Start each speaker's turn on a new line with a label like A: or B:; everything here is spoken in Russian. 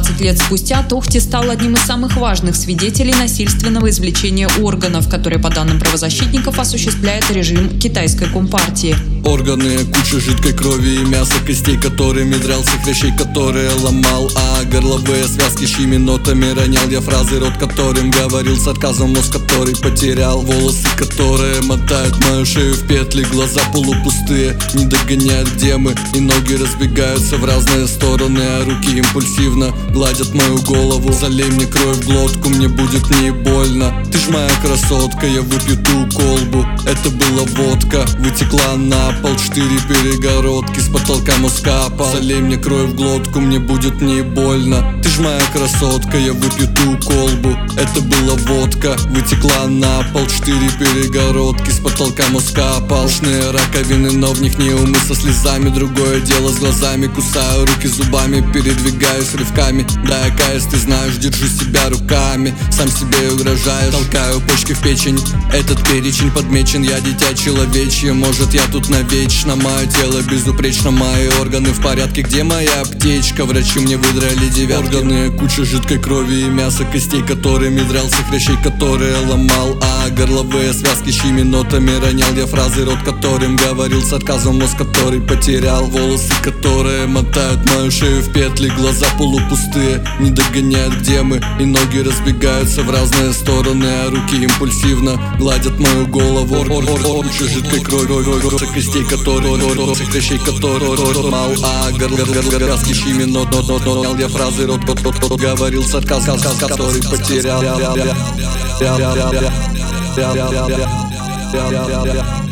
A: 20 лет спустя Тохти стал одним из самых важных свидетелей насильственного извлечения органов, которые, по данным правозащитников, осуществляет режим китайской компартии.
B: Органы, куча жидкой крови и мяса, костей, которыми дрался, хрящей, которые ломал, а горловые связки чьими нотами ронял я фразы, рот которым говорил сарказм, мозг который потерял, волосы, которые мотают мою шею в петли, глаза полупустые, не догоняют где мы, и ноги разбегаются в разные стороны, а руки импульсивно гладят мою голову. Залей мне кровь в глотку, мне будет не больно. Ты ж моя красотка, я выпью ту колбу. Это была водка, вытекла на пол, 4 перегородки, с потолка мозг капал. Залей мне кровь в глотку, мне будет не больно. Ты ж моя красотка, я выпью ту колбу. Это была водка, вытекла на пол, 4 перегородки, с потолка мозг капал. Ушные раковины, но в них не умы со слезами. Другое дело с глазами, кусаю руки зубами, передвигаюсь рывками. Да, я каюсь, ты знаешь, держу себя руками, сам себе угрожаю, толкаю почки в печень. Этот перечень подмечен, я дитя человечье. Может, я тут навечно, мое тело безупречно, мои органы в порядке. Где моя аптечка? Врачи мне выдрали 9 органы, куча жидкой крови и мяса, костей, которыми дрался, хрящей, которые ломал, а горловые связки чьими нотами ронял я фразы, рот которым говорил сарказм, мозг который потерял, волосы, которые мотают мою шею в петли, глаза полупустые, не догоняют где мы, и ноги разбегаются в разные стороны, а руки импульсивно гладят мою голову. Куча жидкой крови, костей, которые хрящей, которые ломал, а горловые связки чьими нотами ронял я фразы, рот говорил сарказм, который потерял.